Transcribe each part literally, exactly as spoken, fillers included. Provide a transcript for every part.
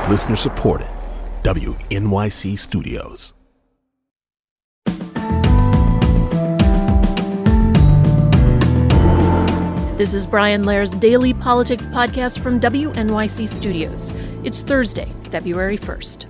Listener supported. W N Y C Studios. This is Brian Lair's Daily Politics Podcast from W N Y C Studios. It's Thursday, February first.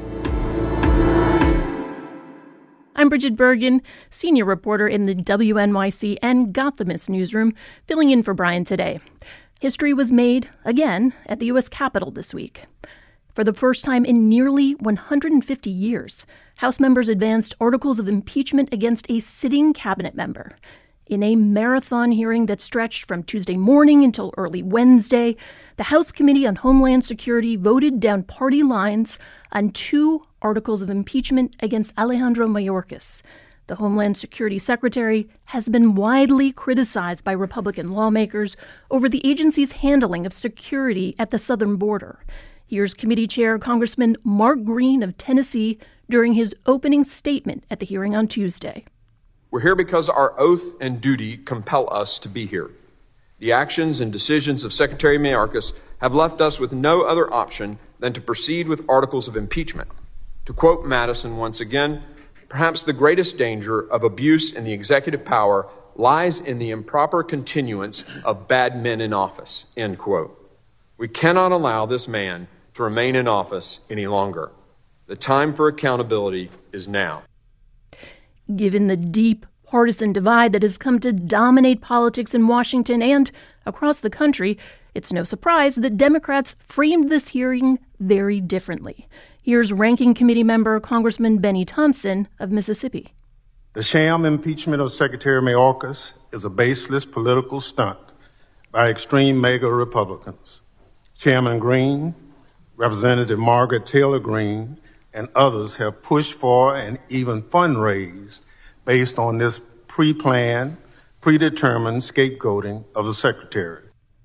I'm Bridget Bergen, senior reporter in the W N Y C and Gothamist newsroom, filling in for Brian today. History was made, again, at the U S Capitol this week. For the first time in nearly one hundred fifty years, House members advanced articles of impeachment against a sitting cabinet member. In a marathon hearing that stretched from Tuesday morning until early Wednesday, the House Committee on Homeland Security voted down party lines on two articles of impeachment against Alejandro Mayorkas. The Homeland Security Secretary has been widely criticized by Republican lawmakers over the agency's handling of security at the southern border. Here's Committee Chair Congressman Mark Green of Tennessee during his opening statement at the hearing on Tuesday. We're here because our oath and duty compel us to be here. The actions and decisions of Secretary Mayorkas have left us with no other option than to proceed with articles of impeachment. To quote Madison once again, perhaps the greatest danger of abuse in the executive power lies in the improper continuance of bad men in office, end quote. We cannot allow this man to remain in office any longer. The time for accountability is now. Given the deep partisan divide that has come to dominate politics in Washington and across the country, it's no surprise that Democrats framed this hearing very differently. Here's Ranking Committee member Congressman Benny Thompson of Mississippi. The sham impeachment of Secretary Mayorkas is a baseless political stunt by extreme MAGA Republicans. Chairman Green, Representative Margaret Taylor Greene, and others have pushed for and even fundraised based on this pre-planned, predetermined scapegoating of the secretary.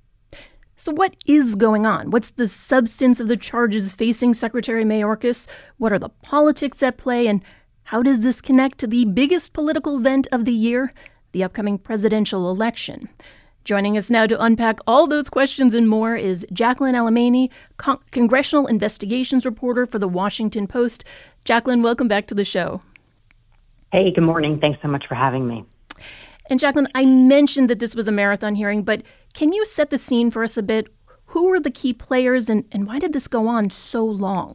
So what is going on? What's the substance of the charges facing Secretary Mayorkas? What are the politics at play? And how does this connect to the biggest political event of the year, the upcoming presidential election? Joining us now to unpack all those questions and more is Jacqueline Alemany, Con- congressional investigations reporter for The Washington Post. Jacqueline, welcome back to the show. Hey, good morning. Thanks so much for having me. And Jacqueline, I mentioned that this was a marathon hearing, but can you set the scene for us a bit? Who were the key players and, and why did this go on so long?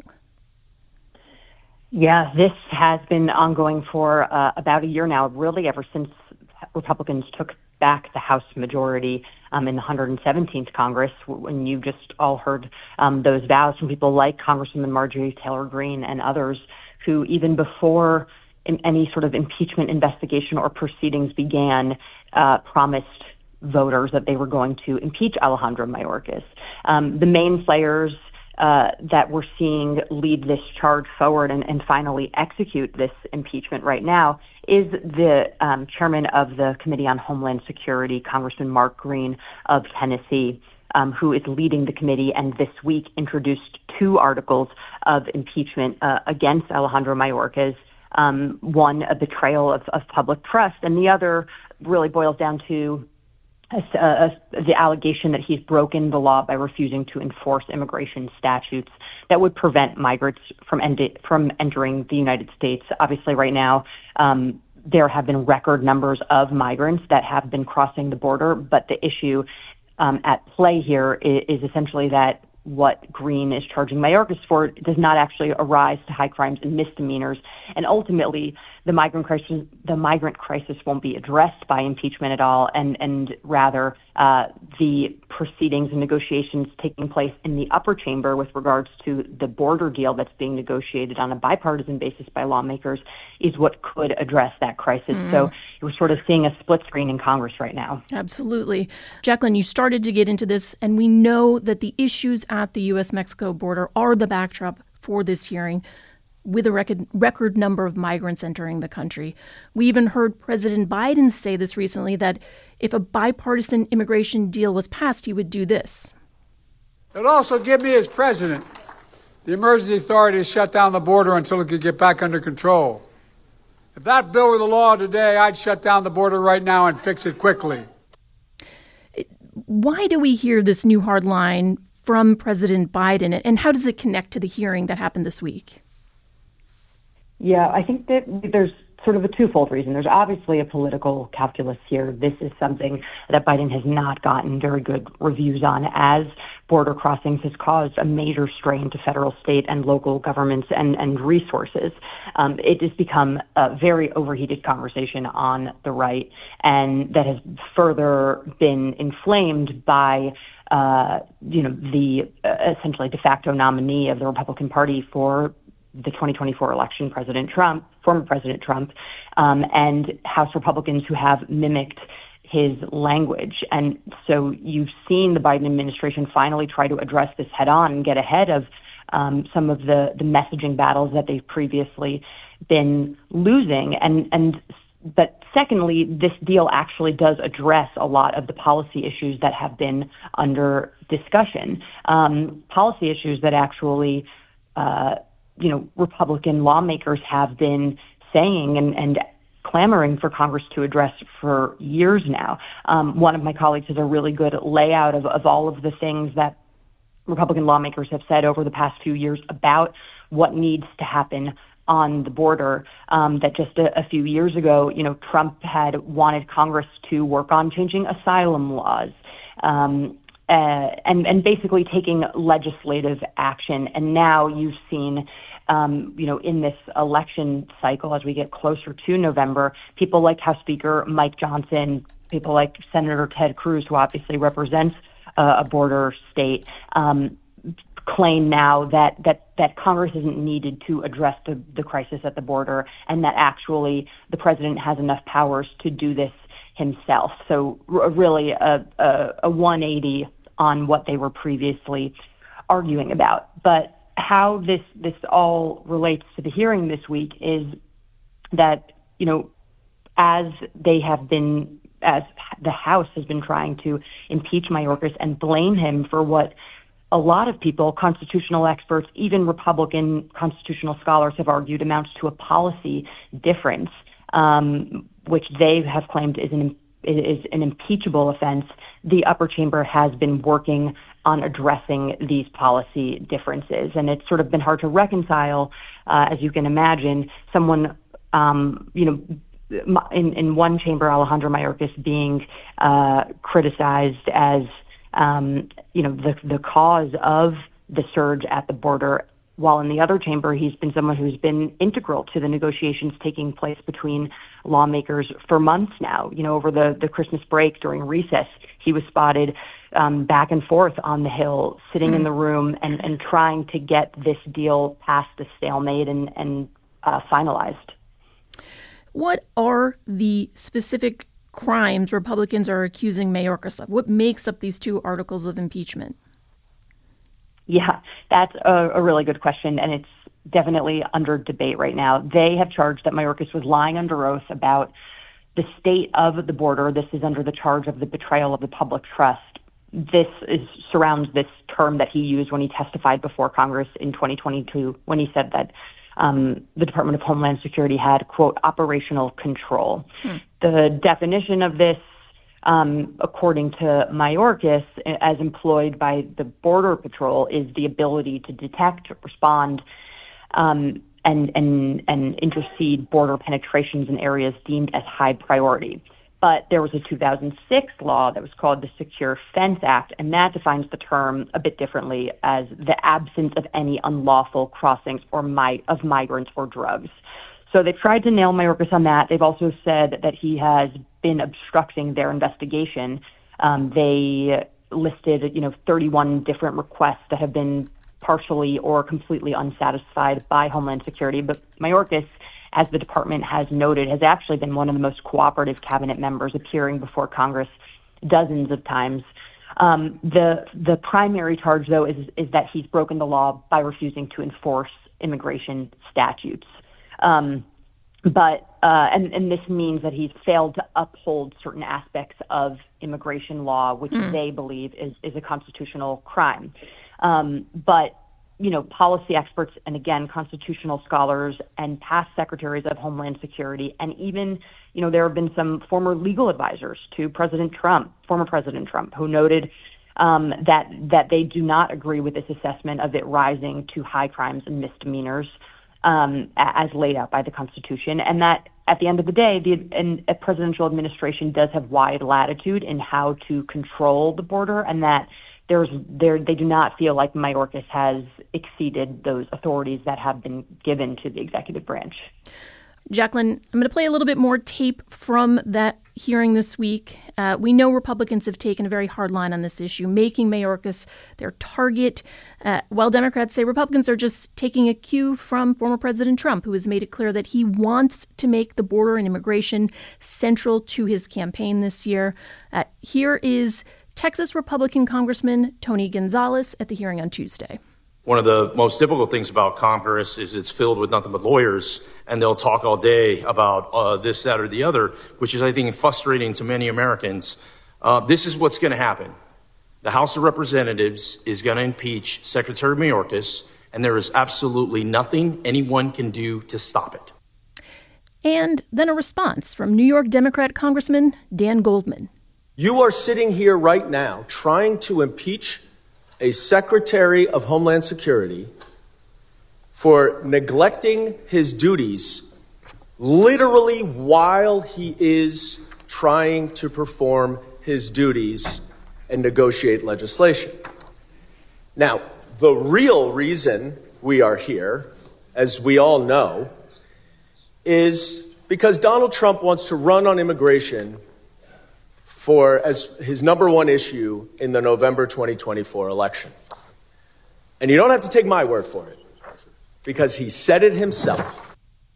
Yeah, this has been ongoing for uh, about a year now, really ever since Republicans took back the House majority um, in the one hundred seventeenth Congress, when you just all heard um, those vows from people like Congresswoman Marjorie Taylor Greene and others who, even before in any sort of impeachment investigation or proceedings began, uh, promised voters that they were going to impeach Alejandro Mayorkas. Um, the main players uh, that we're seeing lead this charge forward and, and finally execute this impeachment right now is the um, chairman of the Committee on Homeland Security, Congressman Mark Green of Tennessee, um, who is leading the committee and this week introduced two articles of impeachment uh, against Alejandro Mayorkas. Um, one, a betrayal of, of public trust, and the other really boils down to a, a, the allegation that he's broken the law by refusing to enforce immigration statutes that would prevent migrants from, end- from entering the United States. Obviously, right now, um, there have been record numbers of migrants that have been crossing the border, but the issue um, at play here is, is essentially that what Green is charging Mayorkas for does not actually arise to high crimes and misdemeanors. And ultimately, the migrant crisis, the migrant crisis won't be addressed by impeachment at all, and, and rather uh, the proceedings and negotiations taking place in the upper chamber with regards to the border deal that's being negotiated on a bipartisan basis by lawmakers is what could address that crisis. Mm. So we're sort of seeing a split screen in Congress right now. Absolutely. Jacqueline, you started to get into this, and we know that the issues at the U S Mexico border are the backdrop for this hearing, with a record, record number of migrants entering the country. We even heard President Biden say this recently, that if a bipartisan immigration deal was passed, he would do this. It'll also give me, as president, the emergency authority to shut down the border until it could get back under control. If that bill were the law today, I'd shut down the border right now and fix it quickly. Why do we hear this new hard line from President Biden, and how does it connect to the hearing that happened this week? Yeah, I think that there's sort of a twofold reason. There's obviously a political calculus here. This is something that Biden has not gotten very good reviews on, as border crossings has caused a major strain to federal, state, and local governments and, and resources. Um, it has become a very overheated conversation on the right, and that has further been inflamed by uh, you know, the uh, essentially de facto nominee of the Republican Party for the twenty twenty-four election, President Trump, former President Trump, um, and House Republicans who have mimicked his language. And so you've seen the Biden administration finally try to address this head on and get ahead of um, some of the, the messaging battles that they've previously been losing. And, and but secondly, this deal actually does address a lot of the policy issues that have been under discussion, um, policy issues that actually uh, you know, Republican lawmakers have been saying and, and clamoring for Congress to address for years now. Um, one of my colleagues has a really good layout of, of all of the things that Republican lawmakers have said over the past few years about what needs to happen on the border, um, that just a, a few years ago, you know, Trump had wanted Congress to work on changing asylum laws, um, Uh, and, and basically taking legislative action. And now you've seen, um, you know, in this election cycle, as we get closer to November, people like House Speaker Mike Johnson, people like Senator Ted Cruz, who obviously represents uh, a border state, um, claim now that, that, that Congress isn't needed to address the, the crisis at the border, and that actually the president has enough powers to do this himself. So r- really a, a, a one eighty on what they were previously arguing about. But how this this all relates to the hearing this week is that, you know, as they have been, as the House has been trying to impeach Mayorkas and blame him for what a lot of people, constitutional experts, even Republican constitutional scholars have argued amounts to a policy difference, um, which they have claimed is an is an impeachable offense. The upper chamber has been working on addressing these policy differences, and it's sort of been hard to reconcile, uh, as you can imagine, someone, um, you know, in, in one chamber, Alejandro Mayorkas being uh, criticized as, um, you know, the, the cause of the surge at the border, while in the other chamber, he's been someone who's been integral to the negotiations taking place between lawmakers for months now. You know, over the, the Christmas break during recess, he was spotted um, back and forth on the Hill, sitting mm. in the room and, and trying to get this deal past the stalemate and, and uh, finalized. What are the specific crimes Republicans are accusing Mayorkas of? What makes up these two articles of impeachment? Yeah, that's a, a really good question, and it's definitely under debate right now. They have charged that Mayorkas was lying under oath about the state of the border. This is under the charge of the betrayal of the public trust. This is surrounds this term that he used when he testified before Congress in twenty twenty-two, when he said that um, the Department of Homeland Security had, quote, operational control. Hmm. The definition of this, Um, according to Mayorkas, as employed by the Border Patrol, is the ability to detect, respond, um, and, and, and intercede border penetrations in areas deemed as high priority. But there was a two thousand six law that was called the Secure Fence Act, and that defines the term a bit differently as the absence of any unlawful crossings or mi- of migrants or drugs. So they've tried to nail Mayorkas on that. They've also said that he has been obstructing their investigation. Um, they listed, you know, thirty-one different requests that have been partially or completely unsatisfied by Homeland Security. But Mayorkas, as the department has noted, has actually been one of the most cooperative cabinet members, appearing before Congress dozens of times. Um, the the primary charge, though, is is that he's broken the law by refusing to enforce immigration statutes. Um, but, uh, and, and this means that he's failed to uphold certain aspects of immigration law, which mm. they believe is, is a constitutional crime. Um, but, you know, policy experts and, again, constitutional scholars and past secretaries of Homeland Security, and even, you know, there have been some former legal advisors to President Trump, former President Trump, who noted um, that that they do not agree with this assessment of it rising to high crimes and misdemeanors um, as laid out by the Constitution, and that at the end of the day, the and a presidential administration does have wide latitude in how to control the border, and that there's there they do not feel like Mayorkas has exceeded those authorities that have been given to the executive branch. Jacqueline, I'm going to play a little bit more tape from that hearing this week. Uh, we know Republicans have taken a very hard line on this issue, making Mayorkas their target, uh, while Democrats say Republicans are just taking a cue from former President Trump, who has made it clear that he wants to make the border and immigration central to his campaign this year. Uh, here is Texas Republican Congressman Tony Gonzalez at the hearing on Tuesday. One of the most difficult things about Congress is it's filled with nothing but lawyers, and they'll talk all day about uh, this, that, or the other, which is, I think, frustrating to many Americans. Uh, this is what's going to happen. The House of Representatives is going to impeach Secretary Mayorkas, and there is absolutely nothing anyone can do to stop it. And then a response from New York Democrat Congressman Dan Goldman. You are sitting here right now trying to impeach a Secretary of Homeland Security for neglecting his duties literally while he is trying to perform his duties and negotiate legislation. Now, the real reason we are here, as we all know, is because Donald Trump wants to run on immigration for as his number one issue in the November twenty twenty-four election. And you don't have to take my word for it, because he said it himself.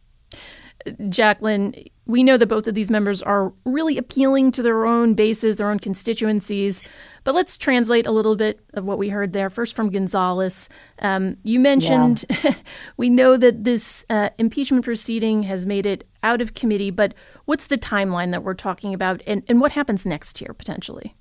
Jacqueline, we know that both of these members are really appealing to their own bases, their own constituencies. But let's translate a little bit of what we heard there. First from Gonzalez. Um, you mentioned yeah. we know that this uh, impeachment proceeding has made it out of committee, but what's the timeline that we're talking about, and, and what happens next here, potentially?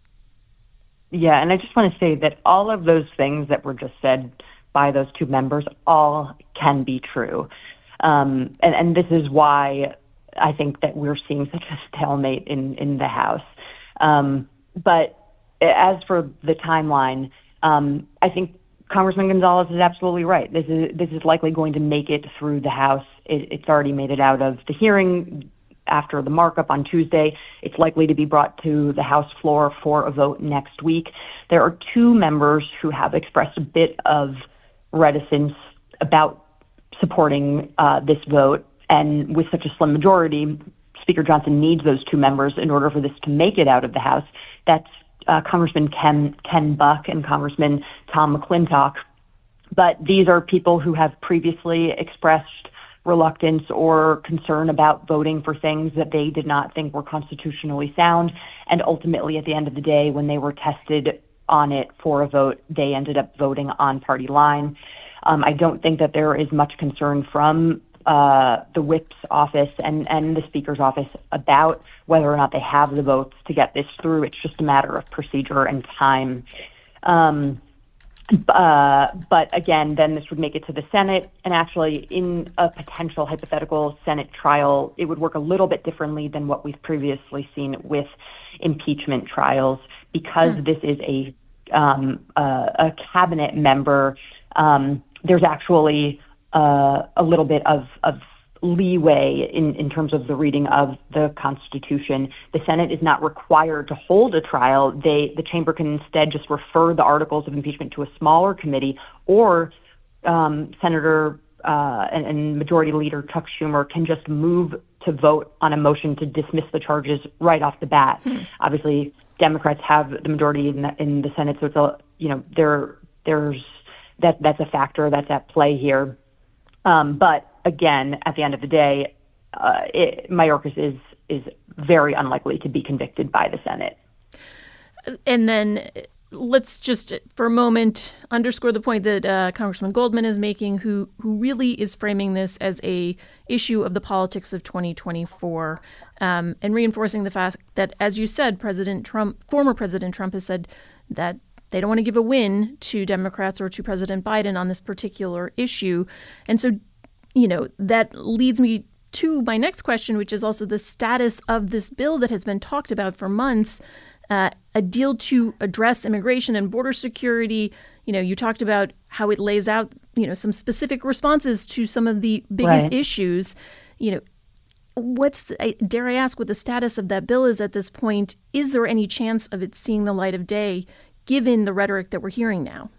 Yeah, and I just want to say that all of those things that were just said by those two members all can be true. Um, and, and this is why I think that we're seeing such a stalemate in, in the House. Um, but as for the timeline, um, I think Congressman Gonzalez is absolutely right. This is this is likely going to make it through the House. It, it's already made it out of the hearing after the markup on Tuesday. It's likely to be brought to the House floor for a vote next week. There are two members who have expressed a bit of reticence about supporting uh, this vote. And with such a slim majority, Speaker Johnson needs those two members in order for this to make it out of the House. That's uh, Congressman Ken, Ken Buck and Congressman Tom McClintock. But these are people who have previously expressed reluctance or concern about voting for things that they did not think were constitutionally sound. And ultimately, at the end of the day, when they were tested on it for a vote, they ended up voting on party line. Um, I don't think that there is much concern from uh, the whip's office and, and the speaker's office about whether or not they have the votes to get this through. It's just a matter of procedure and time. Um, uh, but again, then this would make it to the Senate. And actually, in a potential hypothetical Senate trial, it would work a little bit differently than what we've previously seen with impeachment trials, because mm. this is a um, uh, a cabinet member. Um, there's actually uh, a little bit of, of leeway in, in terms of the reading of the Constitution. The Senate is not required to hold a trial. They, the chamber can instead just refer the articles of impeachment to a smaller committee, or um, Senator uh, and, and Majority Leader Chuck Schumer can just move to vote on a motion to dismiss the charges right off the bat. Hmm. Obviously, Democrats have the majority in the, in the Senate, so it's a, you know, there there's that that's a factor that's at play here. Um, but again, at the end of the day, uh, it, Mayorkas is is very unlikely to be convicted by the Senate. And then let's just, for a moment, underscore the point that uh, Congressman Goldman is making, who who really is framing this as a issue of the politics of twenty twenty-four, um, and reinforcing the fact that, as you said, President Trump, former President Trump, has said that they don't want to give a win to Democrats or to President Biden on this particular issue. And so, you know, that leads me to my next question, which is also the status of this bill that has been talked about for months. uh, a deal to address immigration and border security. You know, you talked about how it lays out, you know, some specific responses to some of the biggest Right. issues. You know, what's the, dare I ask what the status of that bill is at this point? Is there any chance of it seeing the light of day, given the rhetoric that we're hearing now?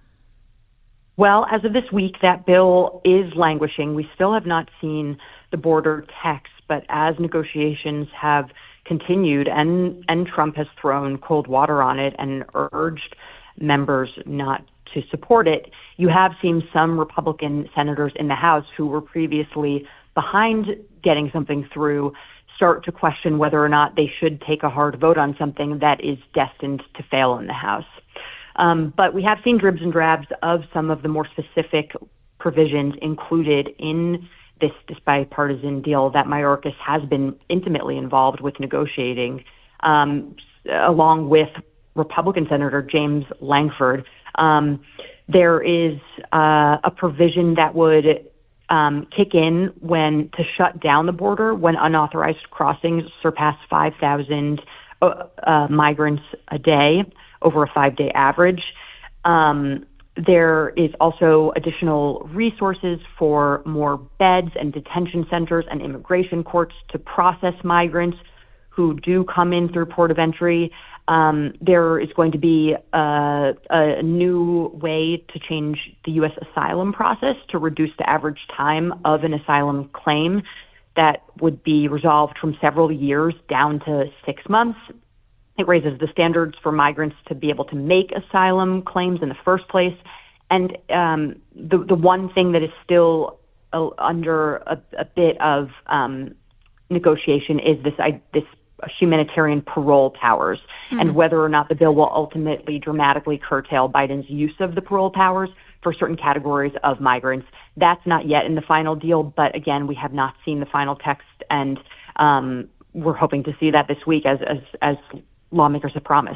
Well, as of this week, that bill is languishing. We still have not seen the border text, but as negotiations have continued and, and Trump has thrown cold water on it and urged members not to support it, you have seen some Republican senators in the House who were previously behind getting something through start to question whether or not they should take a hard vote on something that is destined to fail in the House. Um, but we have seen dribs and drabs of some of the more specific provisions included in this, this bipartisan deal that Mayorkas has been intimately involved with negotiating, um, along with Republican Senator James Lankford. Um, there is uh, a provision that would um, kick in when to shut down the border when unauthorized crossings surpass five thousand uh, uh, migrants a day over a five-day average. Um, there is also additional resources for more beds and detention centers and immigration courts to process migrants who do come in through port of entry. Um, there is going to be a, a new way to change the U S asylum process to reduce the average time of an asylum claim that would be resolved from several years down to six months. It raises the standards for migrants to be able to make asylum claims in the first place. And um, the the one thing that is still uh, under a, a bit of um, negotiation is this I, this humanitarian parole powers, mm-hmm. and whether or not the bill will ultimately dramatically curtail Biden's use of the parole powers for certain categories of migrants. That's not yet in the final deal, but again, we have not seen the final text, and um, we're hoping to see that this week as as, as lawmakers have promised.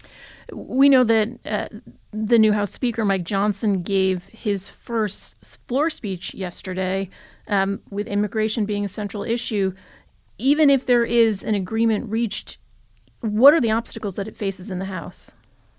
We know that uh, the new House Speaker, Mike Johnson, gave his first floor speech yesterday, um, with immigration being a central issue. Even if there is an agreement reached, what are the obstacles that it faces in the House?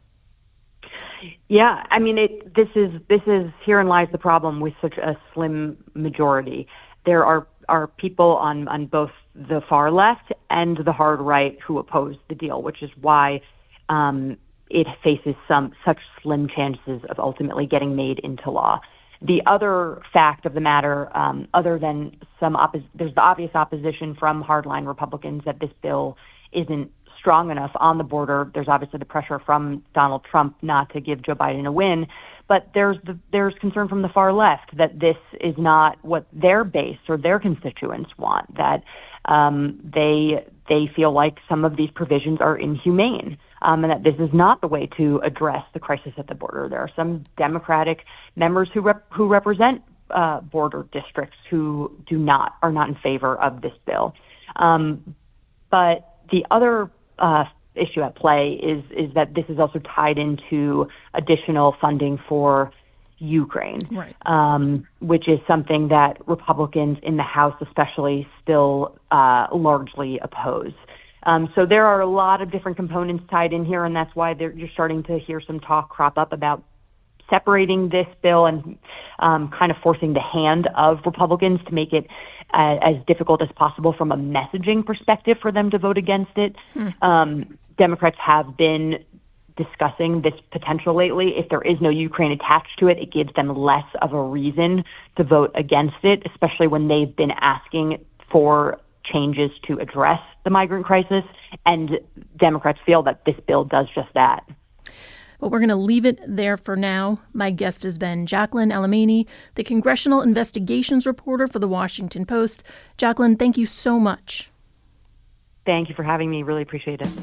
Yeah, I mean, it, this is this is herein lies the problem with such a slim majority. There are are people on, on both the far left and the hard right who oppose the deal, which is why um, it faces some such slim chances of ultimately getting made into law. The other fact of the matter, um, other than some oppos- there's the obvious opposition from hardline Republicans that this bill isn't strong enough on the border. There's obviously the pressure from Donald Trump not to give Joe Biden a win, but there's the, there's concern from the far left that this is not what their base or their constituents want. That um, they they feel like some of these provisions are inhumane. Um, and that this is not the way to address the crisis at the border. There are some Democratic members who rep- who represent uh, border districts who do not are not in favor of this bill. Um, but the other uh, issue at play is is that this is also tied into additional funding for Ukraine, right. um, which is something that Republicans in the House, especially, still uh, largely oppose. Um, so there are a lot of different components tied in here, and that's why you're starting to hear some talk crop up about separating this bill and um, kind of forcing the hand of Republicans to make it uh, as difficult as possible from a messaging perspective for them to vote against it. Hmm. Um, Democrats have been discussing this potential lately. If there is no Ukraine attached to it, it gives them less of a reason to vote against it, especially when they've been asking for changes to address the migrant crisis, and Democrats feel that this bill does just that. Well, we're going to leave it there for now. My guest has been Jacqueline Alemany, the congressional investigations reporter for The Washington Post. Jacqueline, thank you so much. Thank you for having me. Really appreciate it.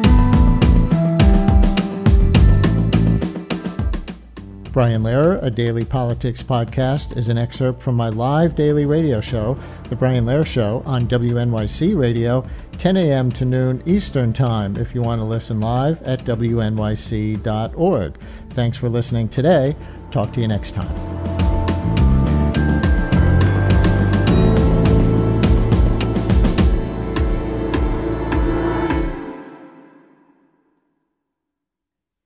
Brian Lehrer, a daily politics podcast, is an excerpt from my live daily radio show, The Brian Lehrer Show, on W N Y C Radio, ten a.m. to noon Eastern Time, if you want to listen live at W N Y C dot org. Thanks for listening today. Talk to you next time.